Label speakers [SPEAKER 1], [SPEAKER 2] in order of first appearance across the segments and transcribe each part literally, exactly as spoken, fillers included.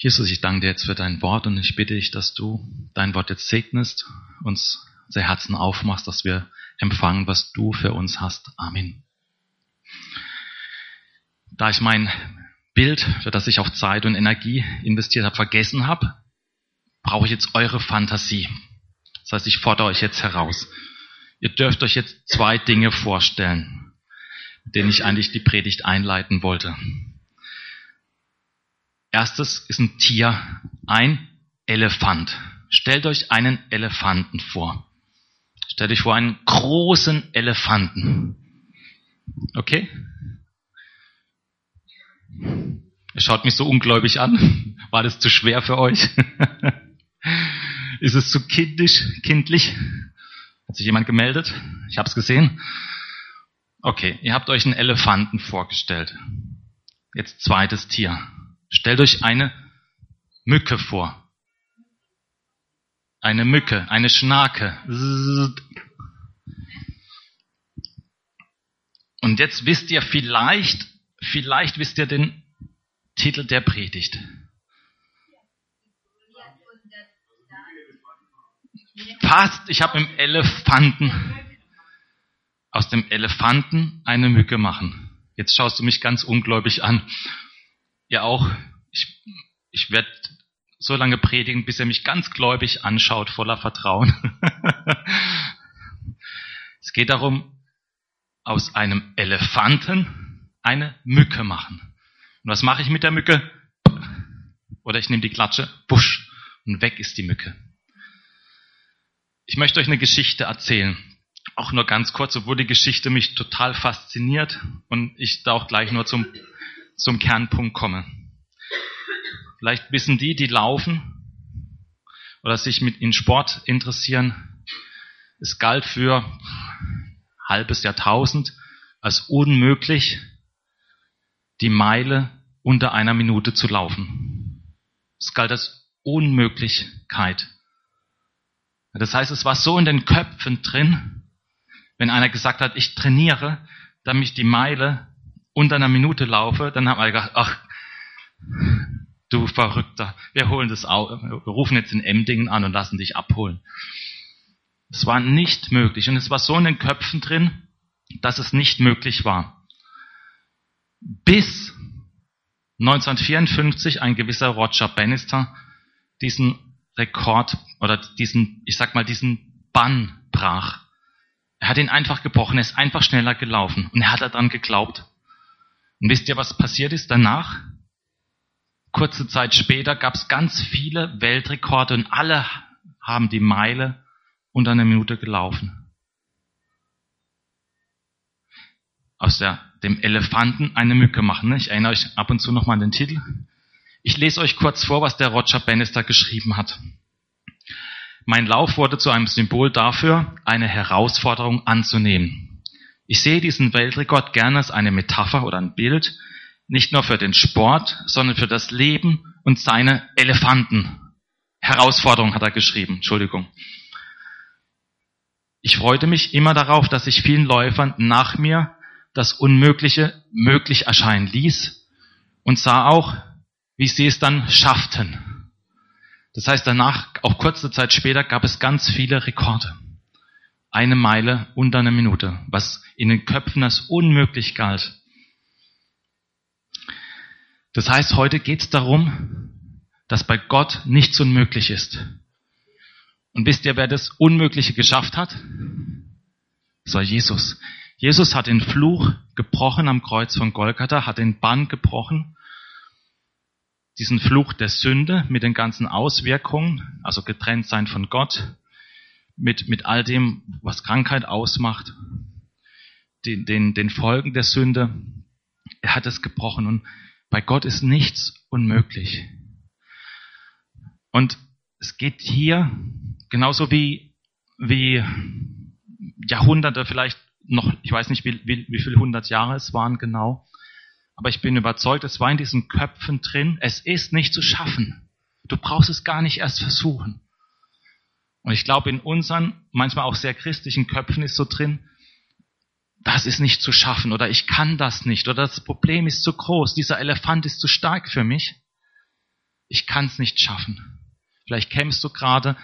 [SPEAKER 1] Jesus, ich danke dir jetzt für dein Wort und ich bitte dich, dass du dein Wort jetzt segnest, uns unser Herzen aufmachst, dass wir empfangen, was du für uns hast. Amen. Da ich mein Bild, für das ich auch Zeit und Energie investiert habe, vergessen habe, brauche ich jetzt eure Fantasie. Das heißt, ich fordere euch jetzt heraus. Ihr dürft euch jetzt zwei Dinge vorstellen, mit denen ich eigentlich die Predigt einleiten wollte. Erstes ist ein Tier, ein Elefant. Stellt euch einen Elefanten vor. Stellt euch vor einen großen Elefanten. Okay? Ihr schaut mich so ungläubig an. War das zu schwer für euch? Ist es zu kindisch, kindlich? Hat sich jemand gemeldet? Ich habe es gesehen. Okay, ihr habt euch einen Elefanten vorgestellt. Jetzt zweites Tier. Stellt euch eine Mücke vor. Eine Mücke, eine Schnake. Und jetzt wisst ihr vielleicht, vielleicht wisst ihr den Titel der Predigt. Fast, ich habe im Elefanten, aus dem Elefanten eine Mücke machen. Jetzt schaust du mich ganz ungläubig an. Ja auch, ich, ich werde so lange predigen, bis er mich ganz gläubig anschaut, voller Vertrauen. Es geht darum, aus einem Elefanten eine Mücke machen. Und was mache ich mit der Mücke? Oder ich nehme die Klatsche, wusch, und weg ist die Mücke. Ich möchte euch eine Geschichte erzählen. Auch nur ganz kurz, obwohl die Geschichte mich total fasziniert und ich da auch gleich nur zum, zum Kernpunkt komme. Vielleicht wissen die, die laufen oder sich mit in Sport interessieren, es galt für ein halbes Jahrtausend als unmöglich, die Meile unter einer Minute zu laufen. Es galt als Unmöglichkeit. Das heißt, es war so in den Köpfen drin, wenn einer gesagt hat, ich trainiere, damit ich die Meile unter einer Minute laufe, dann hat man gedacht, ach, du Verrückter, wir holen das auch, wir rufen jetzt in Emdingen an und lassen dich abholen. Es war nicht möglich und es war so in den Köpfen drin, dass es nicht möglich war. Bis neunzehnhundertvierundfünfzig ein gewisser Roger Bannister diesen Rekord oder diesen, ich sag mal, diesen Bann brach. Er hat ihn einfach gebrochen, er ist einfach schneller gelaufen und er hat daran geglaubt. Und wisst ihr, was passiert ist danach? Kurze Zeit später gab es ganz viele Weltrekorde und alle haben die Meile unter einer Minute gelaufen. Aus der, dem Elefanten eine Mücke machen. Ich erinnere euch ab und zu nochmal an den Titel. Ich lese euch kurz vor, was der Roger Bannister geschrieben hat. Mein Lauf wurde zu einem Symbol dafür, eine Herausforderung anzunehmen. Ich sehe diesen Weltrekord gerne als eine Metapher oder ein Bild, nicht nur für den Sport, sondern für das Leben und seine Elefanten. Herausforderung hat er geschrieben, Entschuldigung. Ich freute mich immer darauf, dass ich vielen Läufern nach mir das Unmögliche möglich erscheinen ließ und sah auch, wie sie es dann schafften. Das heißt, danach, auch kurze Zeit später, gab es ganz viele Rekorde. Eine Meile unter einer Minute, was in den Köpfen als unmöglich galt. Das heißt, heute geht es darum, dass bei Gott nichts unmöglich ist. Und wisst ihr, wer das Unmögliche geschafft hat? Das war Jesus. Jesus hat den Fluch gebrochen am Kreuz von Golgatha, hat den Bann gebrochen. Diesen Fluch der Sünde mit den ganzen Auswirkungen, also getrennt sein von Gott, mit, mit all dem, was Krankheit ausmacht, den, den, den Folgen der Sünde. Er hat es gebrochen und bei Gott ist nichts unmöglich. Und es geht hier genauso wie, wie Jahrhunderte, vielleicht noch, ich weiß nicht, wie, wie, wie viele hundert Jahre es waren genau, aber ich bin überzeugt, es war in diesen Köpfen drin, es ist nicht zu schaffen. Du brauchst es gar nicht erst versuchen. Und ich glaube, in unseren, manchmal auch sehr christlichen Köpfen ist so drin, das ist nicht zu schaffen oder ich kann das nicht oder das Problem ist zu groß, dieser Elefant ist zu stark für mich. ich kann es nicht schaffen. Vielleicht kämpfst du gerade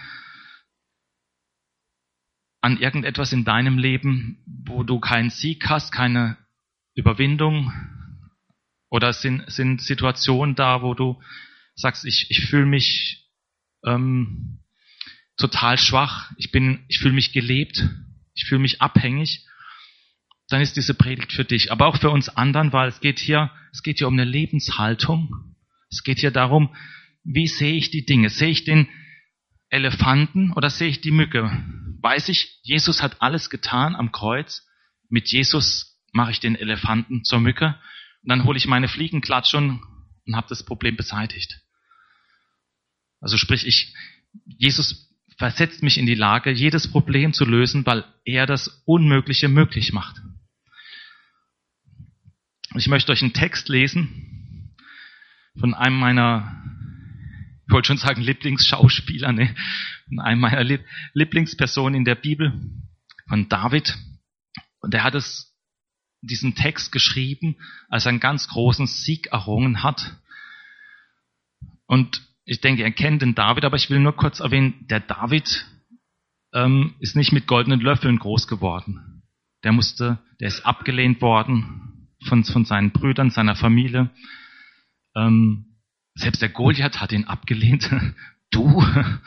[SPEAKER 1] an irgendetwas in deinem Leben, wo du keinen Sieg hast, keine Überwindung. Oder es sind, sind Situationen da, wo du sagst, ich, ich fühle mich ähm, total schwach, ich bin, ich fühle mich gelebt, ich fühle mich abhängig. Dann ist diese Predigt für dich, aber auch für uns anderen, weil es geht hier, es geht hier um eine Lebenshaltung. Es geht hier darum, wie sehe ich die Dinge? Sehe ich den Elefanten oder sehe ich die Mücke? Weiß ich, Jesus hat alles getan am Kreuz. Mit Jesus mache ich den Elefanten zur Mücke und dann hole ich meine Fliegenklatsche und, und habe das Problem beseitigt. Also sprich, ich, Jesus versetzt mich in die Lage, jedes Problem zu lösen, weil er das Unmögliche möglich macht. Ich möchte euch einen Text lesen von einem meiner, ich wollte schon sagen Lieblingsschauspieler, ne, von einem meiner Lieblingspersonen in der Bibel, von David. Und er hat es, diesen Text geschrieben, als er einen ganz großen Sieg errungen hat. Und ich denke, er kennt den David, aber ich will nur kurz erwähnen, der David ähm, ist nicht mit goldenen Löffeln groß geworden. Der musste, der ist abgelehnt worden von, von seinen Brüdern, seiner Familie. Ähm, selbst der Goliath hat ihn abgelehnt. Du?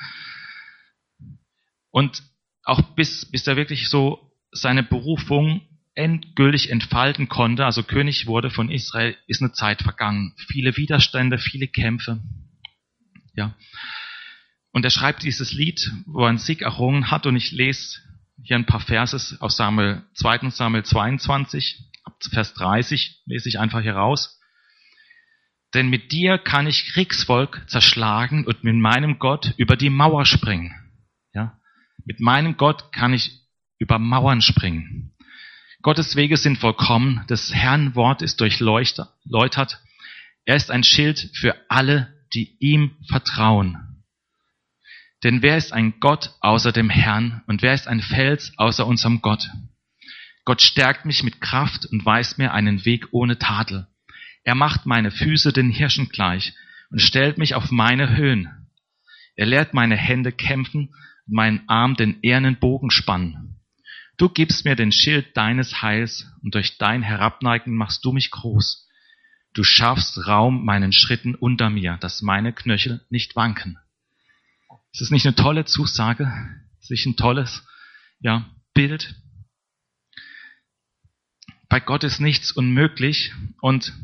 [SPEAKER 1] Und auch bis, bis er wirklich so seine Berufung endgültig entfalten konnte, also König wurde von Israel, ist eine Zeit vergangen. Viele Widerstände, viele Kämpfe. Ja. Und er schreibt dieses Lied, wo er einen Sieg errungen hat, und ich lese hier ein paar Verse aus Samuel, zweiten Samuel zweiundzwanzig, ab Vers dreißig, lese ich einfach hier raus. Denn mit dir kann ich Kriegsvolk zerschlagen und mit meinem Gott über die Mauer springen. Ja. Mit meinem Gott kann ich über Mauern springen. Gottes Wege sind vollkommen, des Herrn Wort ist durchläutert. Er ist ein Schild für alle, die ihm vertrauen. Denn wer ist ein Gott außer dem Herrn und wer ist ein Fels außer unserem Gott? Gott stärkt mich mit Kraft und weist mir einen Weg ohne Tadel. Er macht meine Füße den Hirschen gleich und stellt mich auf meine Höhen. Er lehrt meine Hände kämpfen und meinen Arm den ehernen Bogen spannen. Du gibst mir den Schild deines Heils und durch dein Herabneigen machst du mich groß. Du schaffst Raum meinen Schritten unter mir, dass meine Knöchel nicht wanken. Ist das nicht eine tolle Zusage? Ist das nicht ein tolles, ja, Bild? Bei Gott ist nichts unmöglich, und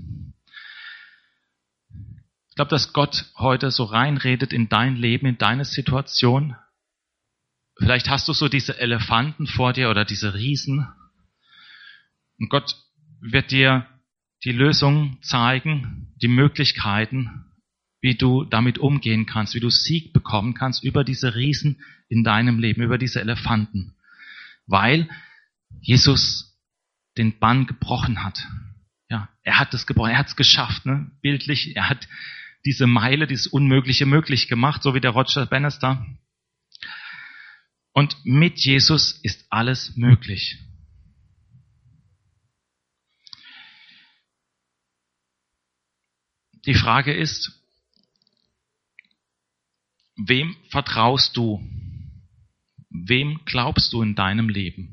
[SPEAKER 1] ich glaube, dass Gott heute so reinredet in dein Leben, in deine Situation. Vielleicht hast du so diese Elefanten vor dir oder diese Riesen. Und Gott wird dir die Lösung zeigen, die Möglichkeiten, wie du damit umgehen kannst, wie du Sieg bekommen kannst über diese Riesen in deinem Leben, über diese Elefanten. Weil Jesus den Bann gebrochen hat. Ja, er hat es gebrochen, er hat es geschafft, ne? Bildlich, er hat diese Meile, dieses Unmögliche möglich gemacht, so wie der Roger Bannister. Und mit Jesus ist alles möglich. Die Frage ist, wem vertraust du? Wem glaubst du in deinem Leben?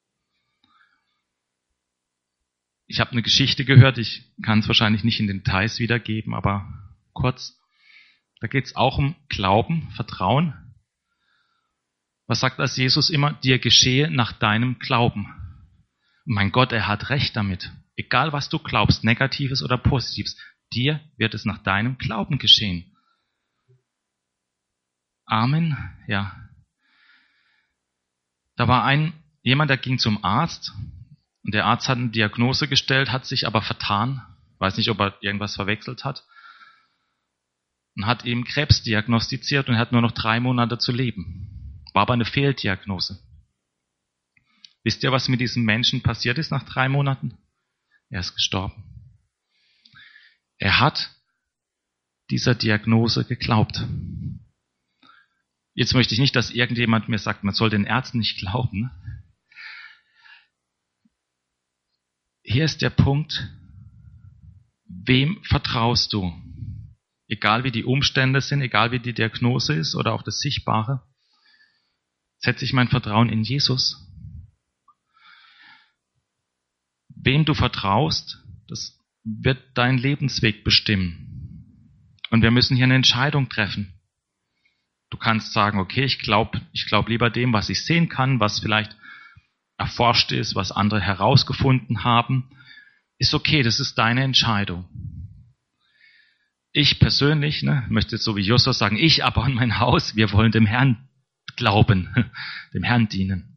[SPEAKER 1] Ich habe eine Geschichte gehört, ich kann es wahrscheinlich nicht in den Details wiedergeben, aber kurz. Da geht es auch um Glauben, Vertrauen. Was sagt das Jesus immer? Dir geschehe nach deinem Glauben. Und mein Gott, er hat recht damit. Egal was du glaubst, Negatives oder Positives, dir wird es nach deinem Glauben geschehen. Amen. Ja. Da war ein jemand, der ging zum Arzt, und der Arzt hat eine Diagnose gestellt, hat sich aber vertan. Weiß nicht, ob er irgendwas verwechselt hat. Und hat ihm Krebs diagnostiziert und er hat nur noch drei Monate zu leben. War aber eine Fehldiagnose. Wisst ihr, was mit diesem Menschen passiert ist nach drei Monaten? Er ist gestorben. Er hat dieser Diagnose geglaubt. Jetzt möchte ich nicht, dass irgendjemand mir sagt, man soll den Ärzten nicht glauben. Hier ist der Punkt, wem vertraust du? egal wie die Umstände sind, egal wie die Diagnose ist oder auch das Sichtbare, setze ich mein Vertrauen in Jesus. Wem du vertraust, das wird deinen Lebensweg bestimmen. Und wir müssen hier eine Entscheidung treffen. Du kannst sagen, okay, ich glaube ich glaub lieber dem, was ich sehen kann, was vielleicht erforscht ist, was andere herausgefunden haben. Ist okay, das ist deine Entscheidung. Ich persönlich, ne, möchte so wie Josua sagen, ich aber und mein Haus, wir wollen dem Herrn glauben, dem Herrn dienen.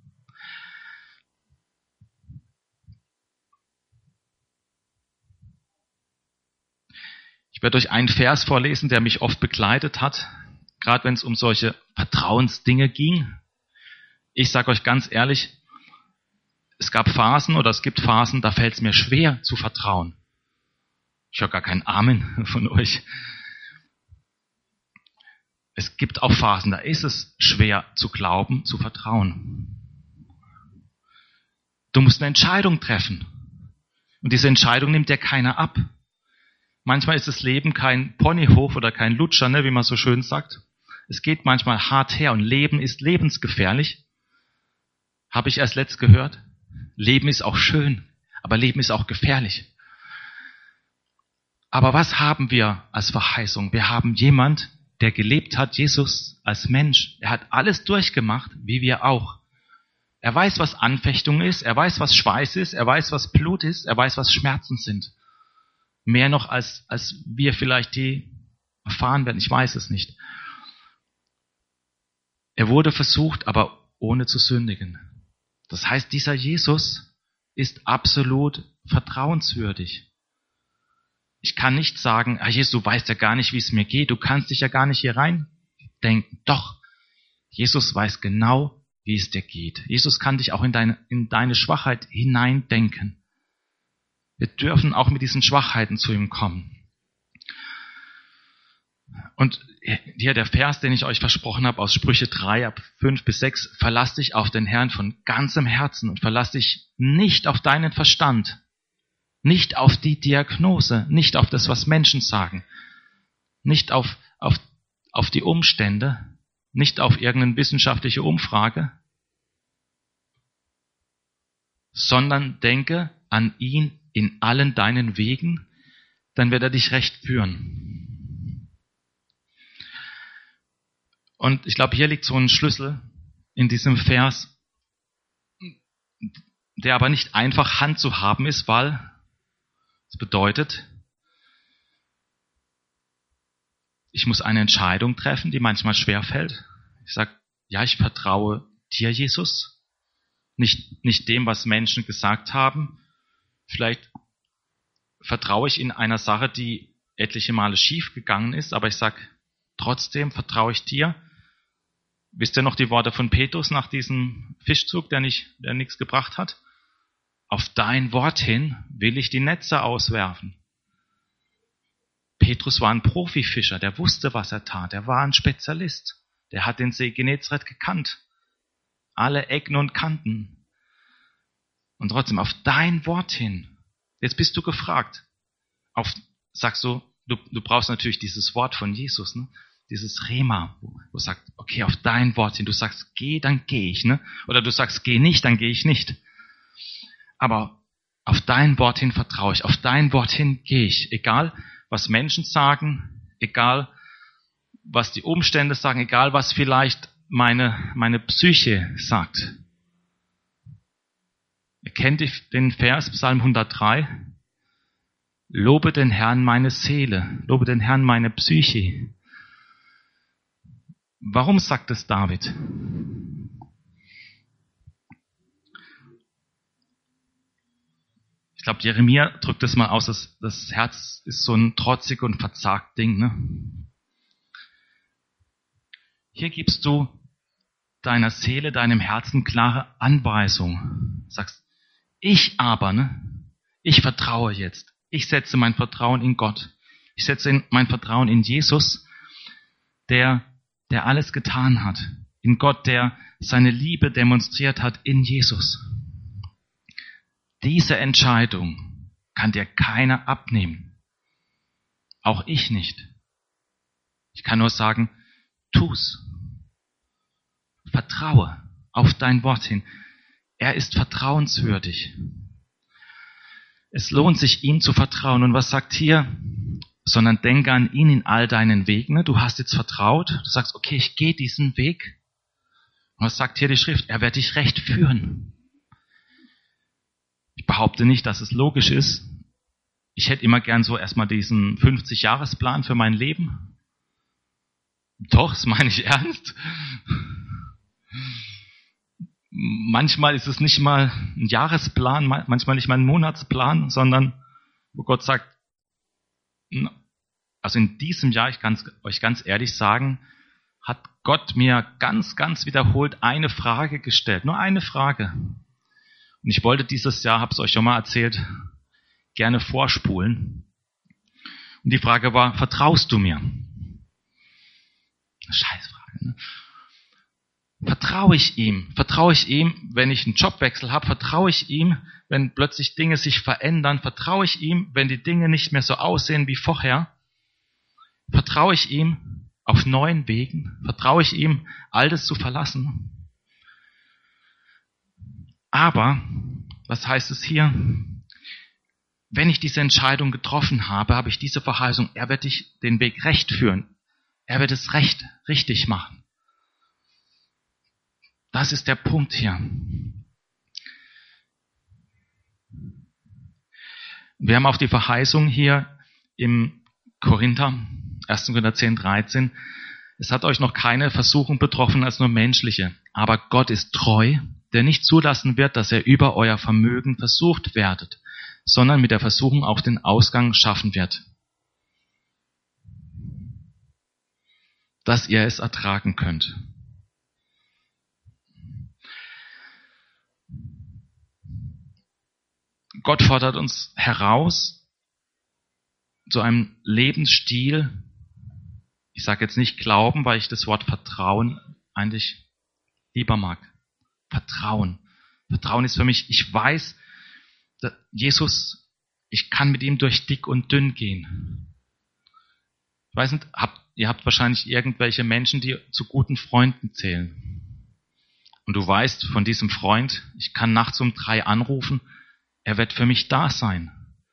[SPEAKER 1] Ich werde euch einen Vers vorlesen, der mich oft begleitet hat, gerade wenn es um solche Vertrauensdinge ging. Ich sage euch ganz ehrlich, es gab Phasen oder es gibt Phasen, da fällt es mir schwer zu vertrauen. Ich höre gar keinen Amen von euch. Es gibt auch Phasen, da ist es schwer zu glauben, zu vertrauen. Du musst eine Entscheidung treffen. Und diese Entscheidung nimmt dir keiner ab. Manchmal ist das Leben kein Ponyhof oder kein Lutscher, ne, wie man so schön sagt. Es geht manchmal hart her und Leben ist lebensgefährlich. Habe ich erst letzt gehört. Leben ist auch schön, aber Leben ist auch gefährlich. Aber was haben wir als Verheißung? Wir haben jemand, der gelebt hat, Jesus als Mensch. Er hat alles durchgemacht, wie wir auch. Er weiß, was Anfechtung ist, er weiß, was Schweiß ist, er weiß, was Blut ist, er weiß, was Schmerzen sind. Mehr noch, als, als wir vielleicht die erfahren werden, ich weiß es nicht. Er wurde versucht, aber ohne zu sündigen. Das heißt, dieser Jesus ist absolut vertrauenswürdig. Ich kann nicht sagen, ah Jesus, du weißt ja gar nicht, wie es mir geht, du kannst dich ja gar nicht hier reindenken. Doch, Jesus weiß genau, wie es dir geht. Jesus kann dich auch in deine, in deine Schwachheit hineindenken. Wir dürfen auch mit diesen Schwachheiten zu ihm kommen. Und hier der Vers, den ich euch versprochen habe, aus Sprüche drei, ab fünf bis sechs, verlass dich auf den Herrn von ganzem Herzen und verlass dich nicht auf deinen Verstand, nicht auf die Diagnose, nicht auf das, was Menschen sagen, nicht auf, auf, auf die Umstände, nicht auf irgendeine wissenschaftliche Umfrage, sondern denke an ihn in allen deinen Wegen, dann wird er dich recht führen. Und ich glaube, hier liegt so ein Schlüssel in diesem Vers, der aber nicht einfach Hand zu haben ist, weil es bedeutet, ich muss eine Entscheidung treffen, die manchmal schwerfällt. Ich sage, ja, ich vertraue dir, Jesus, nicht, nicht dem, was Menschen gesagt haben. Vielleicht vertraue ich in einer Sache, die etliche Male schief gegangen ist, aber ich sage, trotzdem vertraue ich dir. Wisst ihr noch die Worte von Petrus nach diesem Fischzug, der nicht, der nichts gebracht hat? Auf dein Wort hin will ich die Netze auswerfen. Petrus war ein Profifischer, der wusste, was er tat. Er war ein Spezialist. Der hat den See Genezareth gekannt. Alle Ecken und Kanten. Und trotzdem, auf dein Wort hin. Jetzt bist du gefragt. Auf, sagst du, du, du brauchst natürlich dieses Wort von Jesus, ne? Dieses Rema, wo du sagst, okay, auf dein Wort hin. Du sagst, geh, dann gehe ich, ne? Oder du sagst, geh nicht, dann gehe ich nicht. Aber auf dein Wort hin vertraue ich. Auf dein Wort hin gehe ich. Egal, was Menschen sagen, egal, was die Umstände sagen, egal, was vielleicht meine, meine Psyche sagt. Ihr kennt den Vers, Psalm hundertdrei. Lobe den Herrn meine Seele, lobe den Herrn meine Psyche. Warum sagt es David? Ich glaube, Jeremia drückt das mal aus, das, das Herz ist so ein trotzig und verzagt Ding. Ne? Hier gibst du deiner Seele, deinem Herzen klare Anweisung. Sagst, ich aber, ne, ich vertraue jetzt. Ich setze mein Vertrauen in Gott. Ich setze mein Vertrauen in Jesus, der, der alles getan hat. In Gott, der seine Liebe demonstriert hat in Jesus. Diese Entscheidung kann dir keiner abnehmen. Auch ich nicht. Ich kann nur sagen, tu's. Vertraue auf dein Wort hin. Er ist vertrauenswürdig. Es lohnt sich, ihm zu vertrauen. Und was sagt hier? Sondern denke an ihn in all deinen Wegen. Du hast jetzt vertraut. Du sagst, okay, ich gehe diesen Weg. Und was sagt hier die Schrift? Er wird dich recht führen. Ich behaupte nicht, dass es logisch ist. Ich hätte immer gern so erstmal diesen fünfzig-Jahres-Plan für mein Leben. Doch, das meine ich ernst. Manchmal ist es nicht mal ein Jahresplan, manchmal nicht mal ein Monatsplan, sondern wo Gott sagt, also in diesem Jahr, ich kann es euch ganz ehrlich sagen, hat Gott mir ganz, ganz wiederholt eine Frage gestellt. Nur eine Frage. Und ich wollte dieses Jahr, habe es euch schon mal erzählt, gerne vorspulen. Und die Frage war, vertraust du mir? Scheißfrage, ne? Vertraue ich ihm? Vertraue ich ihm, wenn ich einen Jobwechsel habe? Vertraue ich ihm, wenn plötzlich Dinge sich verändern? Vertraue ich ihm, wenn die Dinge nicht mehr so aussehen wie vorher? Vertraue ich ihm auf neuen Wegen? Vertraue ich ihm, Altes zu verlassen? Aber, was heißt es hier? Wenn ich diese Entscheidung getroffen habe, habe ich diese Verheißung, er wird dich den Weg recht führen. Er wird es recht, richtig machen. Das ist der Punkt hier. Wir haben auch die Verheißung hier im Korinther, erster Korinther zehn, dreizehn. Es hat euch noch keine Versuchung betroffen als nur menschliche. Aber Gott ist treu, der nicht zulassen wird, dass ihr über euer Vermögen versucht werdet, sondern mit der Versuchung auch den Ausgang schaffen wird, dass ihr es ertragen könnt. Gott fordert uns heraus zu einem Lebensstil, ich sage jetzt nicht Glauben, weil ich das Wort Vertrauen eigentlich lieber mag. Vertrauen. Vertrauen ist für mich, ich weiß, dass Jesus, ich kann mit ihm durch dick und dünn gehen. Ich weiß nicht, habt, ihr habt wahrscheinlich irgendwelche Menschen, die zu guten Freunden zählen. Und du weißt von diesem Freund, ich kann nachts um drei anrufen, er wird für mich da sein.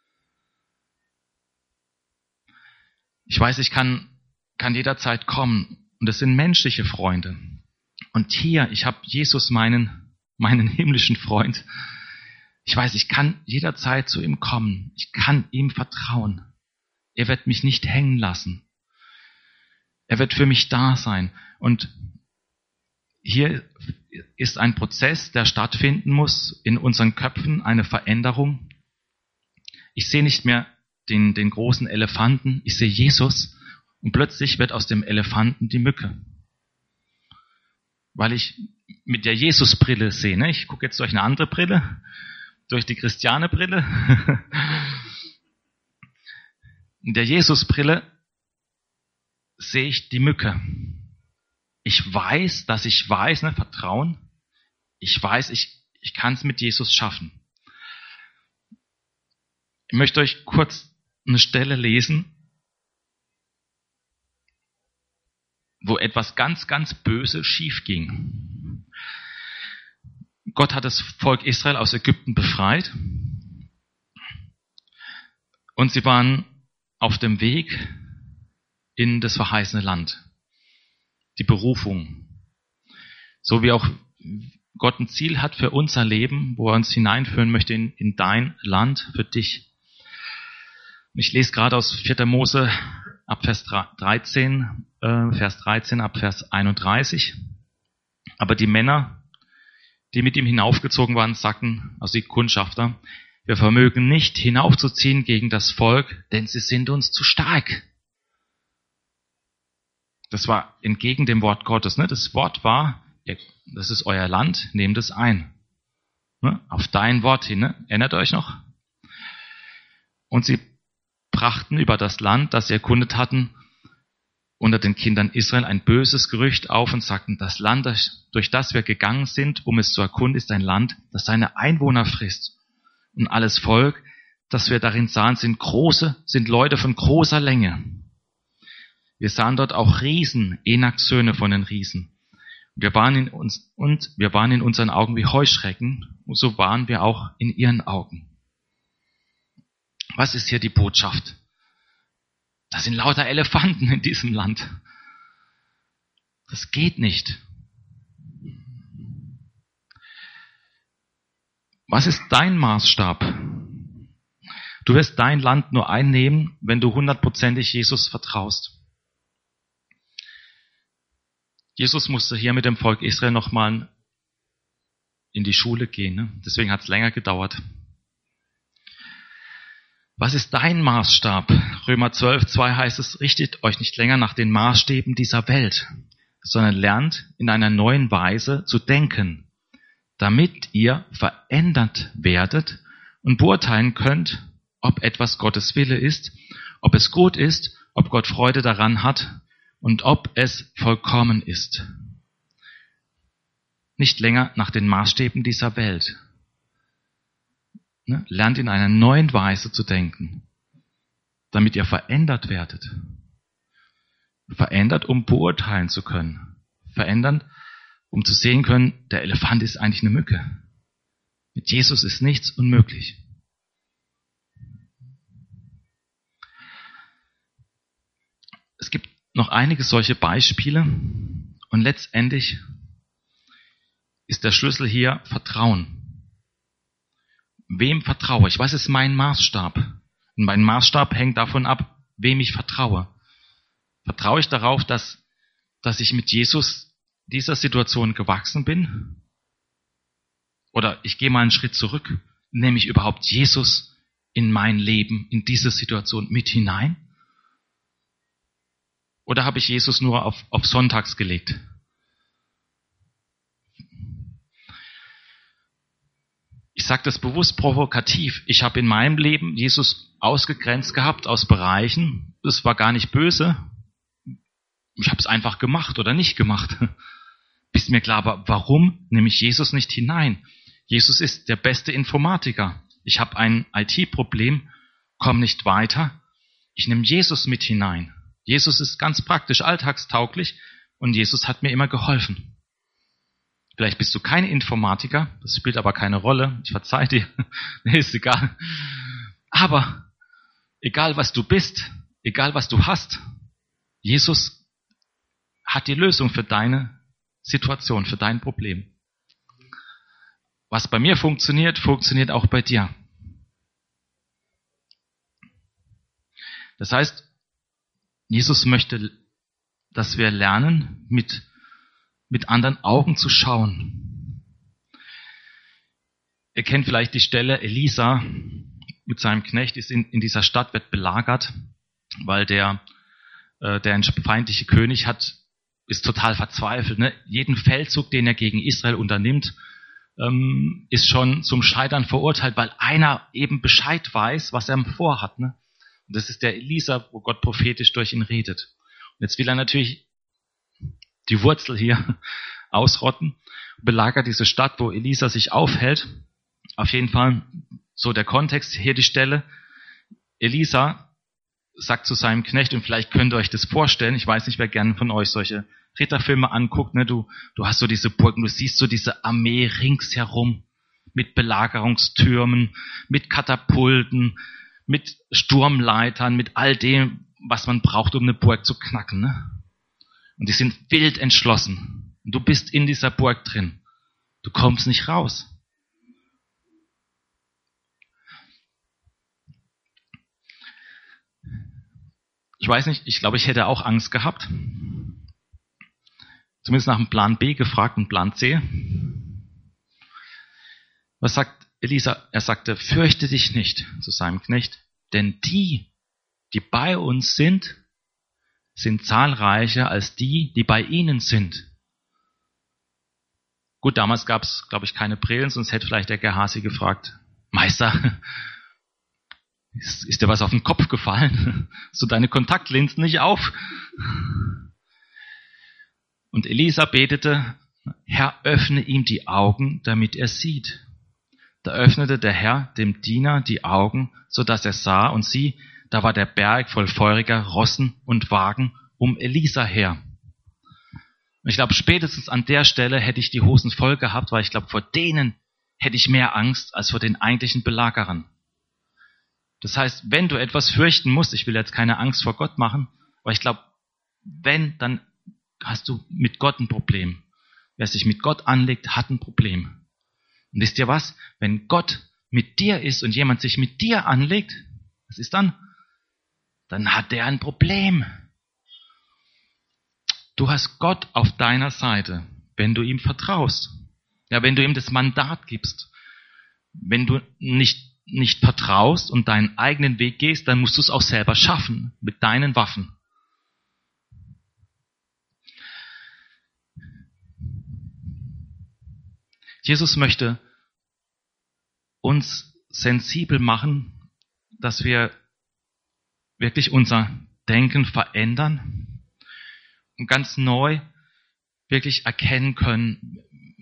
[SPEAKER 1] Ich weiß, ich kann, kann jederzeit kommen. Und das sind menschliche Freunde. Und hier, ich habe Jesus, meinen, meinen himmlischen Freund. Ich weiß, ich kann jederzeit zu ihm kommen. Ich kann ihm vertrauen. Er wird mich nicht hängen lassen. Er wird für mich da sein. Und hier ist ein Prozess, der stattfinden muss in unseren Köpfen, eine Veränderung. Ich sehe nicht mehr den, den großen Elefanten, ich sehe Jesus und plötzlich wird aus dem Elefanten die Mücke. Weil ich mit der Jesus-Brille sehe. Ne? Ich gucke jetzt durch eine andere Brille, durch die Christiane-Brille. In der Jesus-Brille sehe ich die Mücke. Ich weiß, dass ich weiß, ne, Vertrauen. Ich weiß, ich, ich kann es mit Jesus schaffen. Ich möchte euch kurz eine Stelle lesen, wo etwas ganz, ganz böse schief ging. Gott hat das Volk Israel aus Ägypten befreit und sie waren auf dem Weg in das verheißene Land. Die Berufung. So wie auch Gott ein Ziel hat für unser Leben, wo er uns hineinführen möchte in, in dein Land, für dich. Ich lese gerade aus vierter Mose ab Vers dreizehn, äh, Vers dreizehn ab Vers einunddreißig. Aber die Männer, die mit ihm hinaufgezogen waren, sagten, also die Kundschafter, wir vermögen nicht hinaufzuziehen gegen das Volk, denn sie sind uns zu stark. Das war entgegen dem Wort Gottes. Ne? Das Wort war, das ist euer Land, nehmt es ein. Ne? Auf dein Wort hin. Ne? Erinnert euch noch? Und sie brachten über das Land, das sie erkundet hatten, unter den Kindern Israel ein böses Gerücht auf und sagten, das Land, durch das wir gegangen sind, um es zu erkunden, ist ein Land, das seine Einwohner frisst. Und alles Volk, das wir darin sahen, sind große, sind Leute von großer Länge. Wir sahen dort auch Riesen, Enaks Söhne von den Riesen. Wir waren in uns, und wir waren in unseren Augen wie Heuschrecken, und so waren wir auch in ihren Augen. Was ist hier die Botschaft? Da sind lauter Elefanten in diesem Land. Das geht nicht. Was ist dein Maßstab? Du wirst dein Land nur einnehmen, wenn du hundertprozentig Jesus vertraust. Jesus musste hier mit dem Volk Israel nochmal in die Schule gehen. Ne? Deswegen hat es länger gedauert. Was ist dein Maßstab? Römer zwölf, zwei heißt es, richtet euch nicht länger nach den Maßstäben dieser Welt, sondern lernt in einer neuen Weise zu denken, damit ihr verändert werdet und beurteilen könnt, ob etwas Gottes Wille ist, ob es gut ist, ob Gott Freude daran hat und ob es vollkommen ist. Nicht länger nach den Maßstäben dieser Welt. Ne? Lernt in einer neuen Weise zu denken, damit ihr verändert werdet. Verändert, um beurteilen zu können. Verändern, um zu sehen können, der Elefant ist eigentlich eine Mücke. Mit Jesus ist nichts unmöglich. Es gibt noch einige solche Beispiele und letztendlich ist der Schlüssel hier Vertrauen. Wem vertraue ich? Was ist mein Maßstab? Und mein Maßstab hängt davon ab, wem ich vertraue. Vertraue ich darauf, dass, dass ich mit Jesus dieser Situation gewachsen bin? Oder ich gehe mal einen Schritt zurück, nehme ich überhaupt Jesus in mein Leben, in diese Situation mit hinein? Oder habe ich Jesus nur auf, auf Sonntags gelegt? Ich sage das bewusst provokativ. Ich habe in meinem Leben Jesus ausgegrenzt gehabt aus Bereichen. Das war gar nicht böse. Ich habe es einfach gemacht oder nicht gemacht. Bis mir klar war, warum nehme ich Jesus nicht hinein? Jesus ist der beste Informatiker. Ich habe ein I T-Problem, komme nicht weiter. Ich nehme Jesus mit hinein. Jesus ist ganz praktisch, alltagstauglich und Jesus hat mir immer geholfen. Vielleicht bist du kein Informatiker, das spielt aber keine Rolle, ich verzeih dir, nee, ist egal. Aber egal was du bist, egal was du hast, Jesus hat die Lösung für deine Situation, für dein Problem. Was bei mir funktioniert, funktioniert auch bei dir. Das heißt, Jesus möchte, dass wir lernen, mit, mit anderen Augen zu schauen. Ihr kennt vielleicht die Stelle, Elisa mit seinem Knecht ist in, in dieser Stadt, wird belagert, weil der, äh, der feindliche König hat, ist total verzweifelt. Ne? Jeden Feldzug, den er gegen Israel unternimmt, ähm, ist schon zum Scheitern verurteilt, weil einer eben Bescheid weiß, was er vorhat. Ne? Und das ist der Elisa, wo Gott prophetisch durch ihn redet. Und jetzt will er natürlich die Wurzel hier ausrotten, belagert diese Stadt, wo Elisa sich aufhält. Auf jeden Fall so der Kontext, hier die Stelle. Elisa sagt zu seinem Knecht, und vielleicht könnt ihr euch das vorstellen, ich weiß nicht, wer gerne von euch solche Ritterfilme anguckt, ne? du, du hast so diese Burgen, du siehst so diese Armee ringsherum mit Belagerungstürmen, mit Katapulten, mit Sturmleitern, mit all dem, was man braucht, um eine Burg zu knacken. Ne? Und die sind wild entschlossen. Und du bist in dieser Burg drin. Du kommst nicht raus. Ich weiß nicht, ich glaube, ich hätte auch Angst gehabt. Zumindest nach dem Plan B gefragt und Plan C. Was sagt Elisa? Er sagte, fürchte dich nicht zu seinem Knecht, denn die, die bei uns sind, sind zahlreicher als die, die bei ihnen sind. Gut, damals gab es, glaube ich, keine Brillen, sonst hätte vielleicht der Gehasi gefragt, Meister, ist, ist dir was auf den Kopf gefallen? Hast du deine Kontaktlinsen nicht auf? Und Elisa betete, Herr, öffne ihm die Augen, damit er sieht. Da öffnete der Herr dem Diener die Augen, so dass er sah, und sieh, da war der Berg voll feuriger Rossen und Wagen um Elisa her. Und ich glaube, spätestens an der Stelle hätte ich die Hosen voll gehabt, weil ich glaube, vor denen hätte ich mehr Angst als vor den eigentlichen Belagerern. Das heißt, wenn du etwas fürchten musst, ich will jetzt keine Angst vor Gott machen, aber ich glaube, wenn, dann hast du mit Gott ein Problem. Wer sich mit Gott anlegt, hat ein Problem. Und wisst ihr was? Wenn Gott mit dir ist und jemand sich mit dir anlegt, was ist dann? Dann hat der ein Problem. Du hast Gott auf deiner Seite, wenn du ihm vertraust. Ja, wenn du ihm das Mandat gibst. Wenn du nicht, nicht vertraust und deinen eigenen Weg gehst, dann musst du es auch selber schaffen mit deinen Waffen. Jesus möchte uns sensibel machen, dass wir wirklich unser Denken verändern und ganz neu wirklich erkennen können,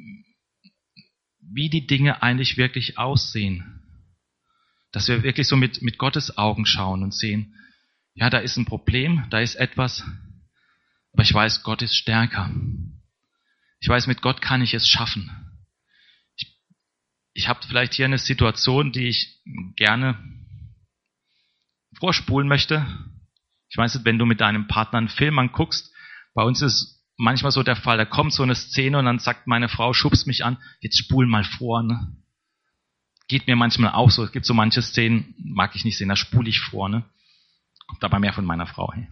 [SPEAKER 1] wie die Dinge eigentlich wirklich aussehen. Dass wir wirklich so mit, mit Gottes Augen schauen und sehen, ja, da ist ein Problem, da ist etwas, aber ich weiß, Gott ist stärker. Ich weiß, mit Gott kann ich es schaffen. Ich, ich habe vielleicht hier eine Situation, die ich gerne vorspulen möchte. Ich weiß nicht, wenn du mit deinem Partner einen Film anguckst, bei uns ist manchmal so der Fall, da kommt so eine Szene und dann sagt meine Frau, schubst mich an, jetzt spul mal vor. Ne? Geht mir manchmal auch so, es gibt so manche Szenen, mag ich nicht sehen, da spule ich vor. Ne? Kommt aber mehr von meiner Frau her.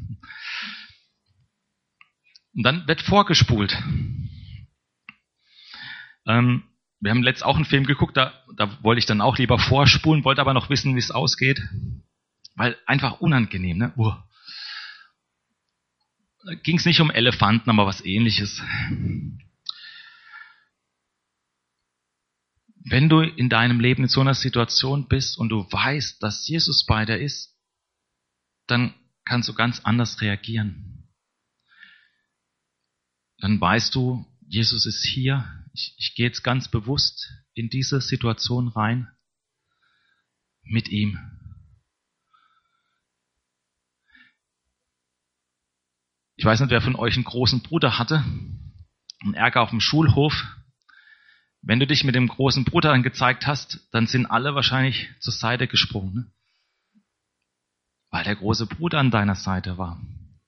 [SPEAKER 1] Und dann wird vorgespult. Ähm, wir haben letzt auch einen Film geguckt, da, da wollte ich dann auch lieber vorspulen, wollte aber noch wissen, wie es ausgeht. Weil einfach unangenehm, ne? Uh. Da ging es nicht um Elefanten, aber was Ähnliches. Wenn du in deinem Leben in so einer Situation bist und du weißt, dass Jesus bei dir ist, dann kannst du ganz anders reagieren. Dann weißt du, Jesus ist hier. Ich, ich gehe jetzt ganz bewusst in diese Situation rein mit ihm. Ich weiß nicht, wer von euch einen großen Bruder hatte, einen Ärger auf dem Schulhof. Wenn du dich mit dem großen Bruder dann gezeigt hast, dann sind alle wahrscheinlich zur Seite gesprungen, ne? Weil der große Bruder an deiner Seite war.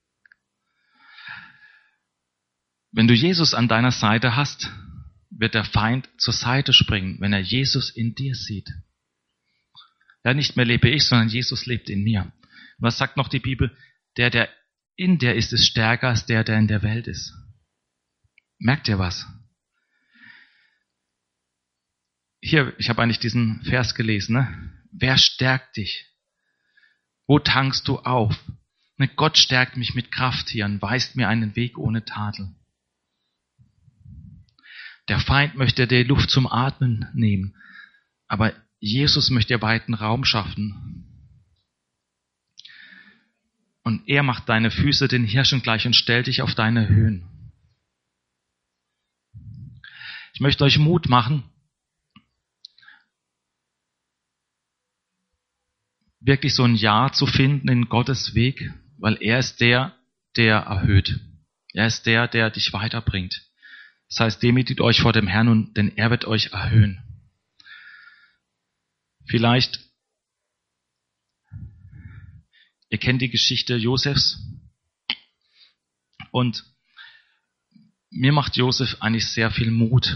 [SPEAKER 1] Wenn du Jesus an deiner Seite hast, wird der Feind zur Seite springen, wenn er Jesus in dir sieht. Ja, nicht mehr lebe ich, sondern Jesus lebt in mir. Was sagt noch die Bibel? Der, der in dir ist, ist stärker als der, der in der Welt ist. Merkt ihr was? Hier, ich habe eigentlich diesen Vers gelesen. Ne? Wer stärkt dich? Wo tankst du auf? Ne, Gott stärkt mich mit Kraft hier und weist mir einen Weg ohne Tadel. Der Feind möchte dir Luft zum Atmen nehmen, aber Jesus möchte dir weiten Raum schaffen. Und er macht deine Füße den Hirschen gleich und stellt dich auf deine Höhen. Ich möchte euch Mut machen, wirklich so ein Ja zu finden in Gottes Weg, weil er ist der, der erhöht. Er ist der, der dich weiterbringt. Das heißt, demütigt euch vor dem Herrn, und denn er wird euch erhöhen. Vielleicht, ihr kennt die Geschichte Josefs, und mir macht Josef eigentlich sehr viel Mut.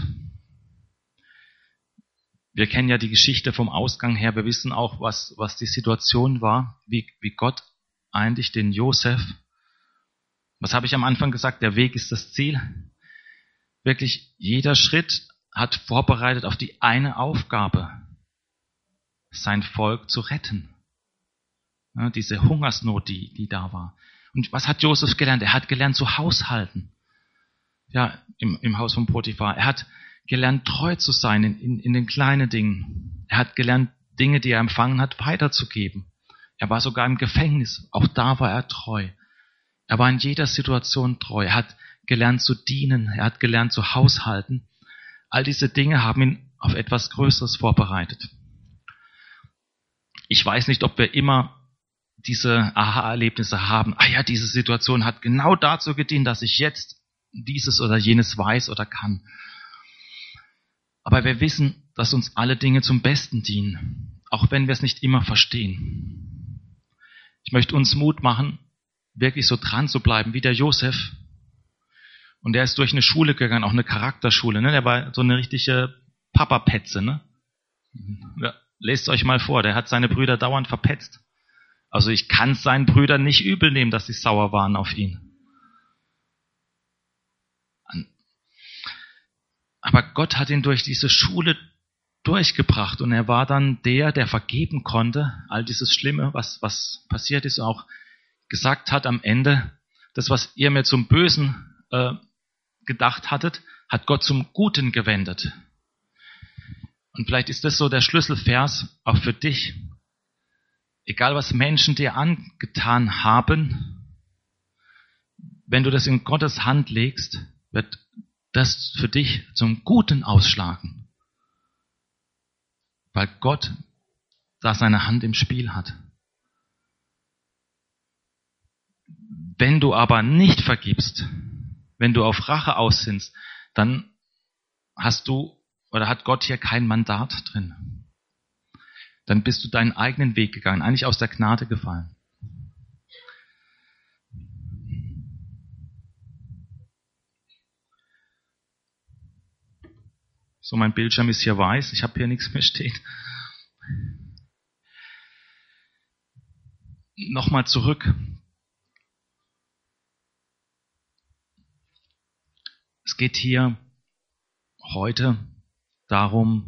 [SPEAKER 1] Wir kennen ja die Geschichte vom Ausgang her, wir wissen auch, was, was die Situation war, wie, wie Gott eigentlich den Josef, was habe ich am Anfang gesagt, der Weg ist das Ziel. Wirklich jeder Schritt hat vorbereitet auf die eine Aufgabe, sein Volk zu retten. Ja, diese Hungersnot, die, die da war. Und was hat Josef gelernt? Er hat gelernt zu haushalten. Ja, im, im Haus von Potiphar. Er hat gelernt, treu zu sein in, in, in den kleinen Dingen. Er hat gelernt, Dinge, die er empfangen hat, weiterzugeben. Er war sogar im Gefängnis. Auch da war er treu. Er war in jeder Situation treu. Er hat gelernt zu dienen. Er hat gelernt zu haushalten. All diese Dinge haben ihn auf etwas Größeres vorbereitet. Ich weiß nicht, ob wir immer diese Aha-Erlebnisse haben. Ah ja, diese Situation hat genau dazu gedient, dass ich jetzt dieses oder jenes weiß oder kann. Aber wir wissen, dass uns alle Dinge zum Besten dienen, auch wenn wir es nicht immer verstehen. Ich möchte uns Mut machen, wirklich so dran zu bleiben wie der Josef. Und der ist durch eine Schule gegangen, auch eine Charakterschule. Ne? Der war so eine richtige Papa-Petze. Ne? Ja, lest euch mal vor, der hat seine Brüder dauernd verpetzt. Also ich kann es seinen Brüdern nicht übel nehmen, dass sie sauer waren auf ihn. Aber Gott hat ihn durch diese Schule durchgebracht und er war dann der, der vergeben konnte, all dieses Schlimme, was, was passiert ist, und auch gesagt hat am Ende, das, was ihr mir zum Bösen äh, gedacht hattet, hat Gott zum Guten gewendet. Und vielleicht ist das so der Schlüsselvers auch für dich. Egal, was Menschen dir angetan haben, wenn du das in Gottes Hand legst, wird das für dich zum Guten ausschlagen. Weil Gott da seine Hand im Spiel hat. Wenn du aber nicht vergibst, wenn du auf Rache aussinnst, dann hast du oder hat Gott hier kein Mandat drin. Dann bist du deinen eigenen Weg gegangen, eigentlich aus der Gnade gefallen. So, mein Bildschirm ist hier weiß, ich habe hier nichts mehr stehen. Nochmal zurück. Es geht hier heute darum,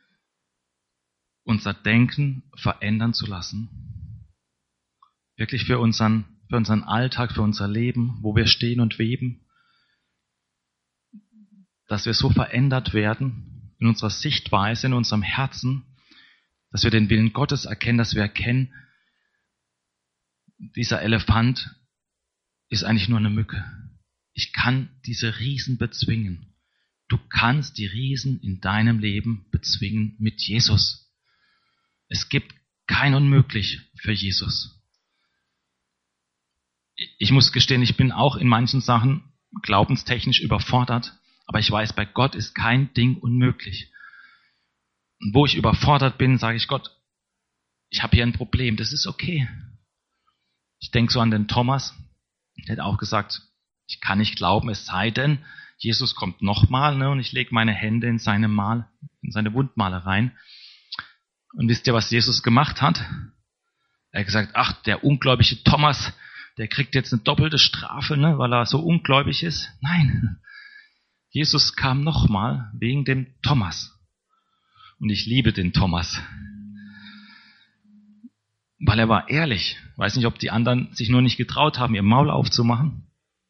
[SPEAKER 1] unser Denken verändern zu lassen. Wirklich für unseren, für unseren Alltag, für unser Leben, wo wir stehen und weben. Dass wir so verändert werden in unserer Sichtweise, in unserem Herzen, dass wir den Willen Gottes erkennen, dass wir erkennen, dieser Elefant ist eigentlich nur eine Mücke. Ich kann diese Riesen bezwingen. Du kannst die Riesen in deinem Leben bezwingen mit Jesus. Es gibt kein Unmöglich für Jesus. Ich muss gestehen, ich bin auch in manchen Sachen glaubenstechnisch überfordert. Aber ich weiß, bei Gott ist kein Ding unmöglich. Und wo ich überfordert bin, sage ich Gott, ich habe hier ein Problem, das ist okay. Ich denke so an den Thomas, der hat auch gesagt, ich kann nicht glauben, es sei denn, Jesus kommt nochmal, ne, und ich lege meine Hände in seine Mal, in seine Wundmale rein. Und wisst ihr, was Jesus gemacht hat? Er hat gesagt, ach, der ungläubige Thomas, der kriegt jetzt eine doppelte Strafe, ne, weil er so ungläubig ist. Nein. Jesus kam nochmal wegen dem Thomas. Und ich liebe den Thomas. Weil er war ehrlich. Ich weiß nicht, ob die anderen sich nur nicht getraut haben, ihr Maul aufzumachen.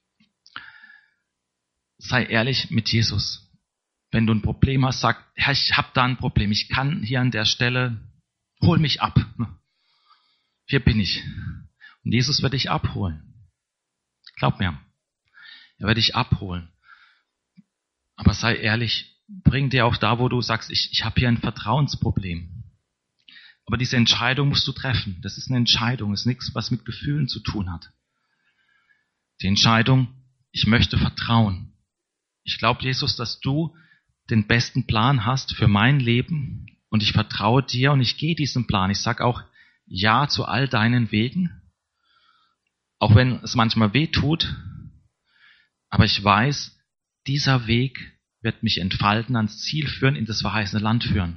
[SPEAKER 1] Sei ehrlich mit Jesus. Wenn du ein Problem hast, sag, Herr, ich habe da ein Problem. Ich kann hier an der Stelle, hol mich ab. Hier bin ich. Und Jesus wird dich abholen. Glaub mir. Er wird dich abholen. Aber sei ehrlich, bring dir auch da, wo du sagst, ich, ich habe hier ein Vertrauensproblem. Aber diese Entscheidung musst du treffen. Das ist eine Entscheidung, das ist nichts, was mit Gefühlen zu tun hat. Die Entscheidung, ich möchte vertrauen. Ich glaube, Jesus, dass du den besten Plan hast für mein Leben und ich vertraue dir und ich gehe diesen Plan. Ich sage auch Ja zu all deinen Wegen, auch wenn es manchmal weh tut, aber ich weiß, dieser Weg wird mich entfalten, ans Ziel führen, in das verheißene Land führen.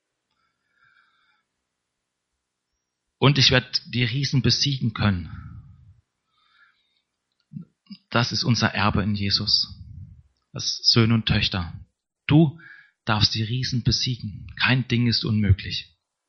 [SPEAKER 1] Und ich werde die Riesen besiegen können. Das ist unser Erbe in Jesus. Als Söhne und Töchter. Du darfst die Riesen besiegen. Kein Ding ist unmöglich.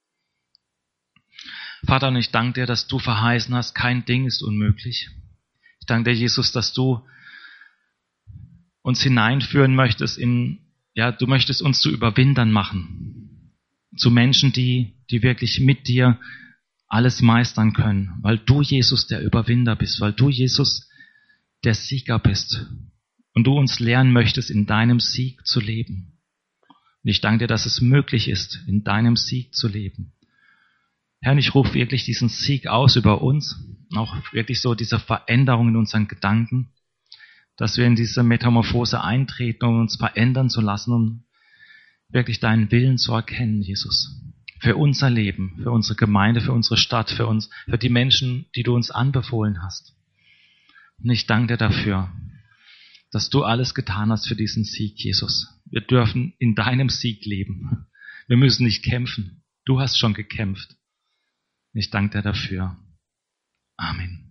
[SPEAKER 1] Vater, und ich danke dir, dass du verheißen hast, kein Ding ist unmöglich. Ich danke dir, Jesus, dass du uns hineinführen möchtest in, ja, du möchtest uns zu Überwindern machen. Zu Menschen, die, die wirklich mit dir alles meistern können. Weil du, Jesus, der Überwinder bist. Weil du, Jesus, der Sieger bist. Und du uns lehren möchtest, in deinem Sieg zu leben. Und ich danke dir, dass es möglich ist, in deinem Sieg zu leben. Herr, ich rufe wirklich diesen Sieg aus über uns, auch wirklich so diese Veränderung in unseren Gedanken, dass wir in diese Metamorphose eintreten, um uns verändern zu lassen, um wirklich deinen Willen zu erkennen, Jesus. Für unser Leben, für unsere Gemeinde, für unsere Stadt, für uns, für die Menschen, die du uns anbefohlen hast. Und ich danke dir dafür, dass du alles getan hast für diesen Sieg, Jesus. Wir dürfen in deinem Sieg leben. Wir müssen nicht kämpfen. Du hast schon gekämpft. Ich danke dir dafür. Amen.